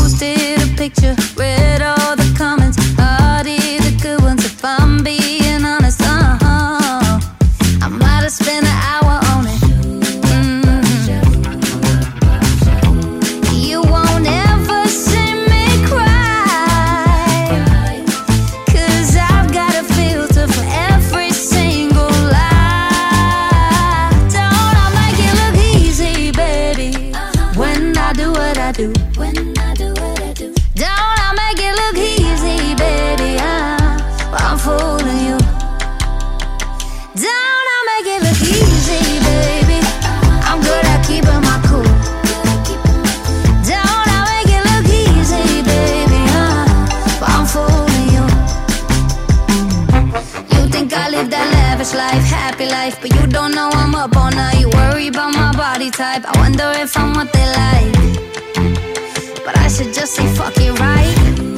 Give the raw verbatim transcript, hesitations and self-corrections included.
posted a picture, read all the comments, hearted the good ones. If I'm being honest, uh-huh, I might have spent an hour on it. Mm. You won't ever see me cry, 'cause I've got a filter for every single lie. Don't I make it look easy, baby, when I do what I do? When I do what I do. Don't I make it look easy, baby? Uh, I'm fooling you. Don't I make it look easy, baby? I'm good at keeping my cool. Don't I make it look easy, baby? Uh, I'm fooling you. You think I live that lavish life, happy life, but you don't know I'm up all night. You worry about my body type. I wonder if I'm what they like, but I should just say fuck it, right?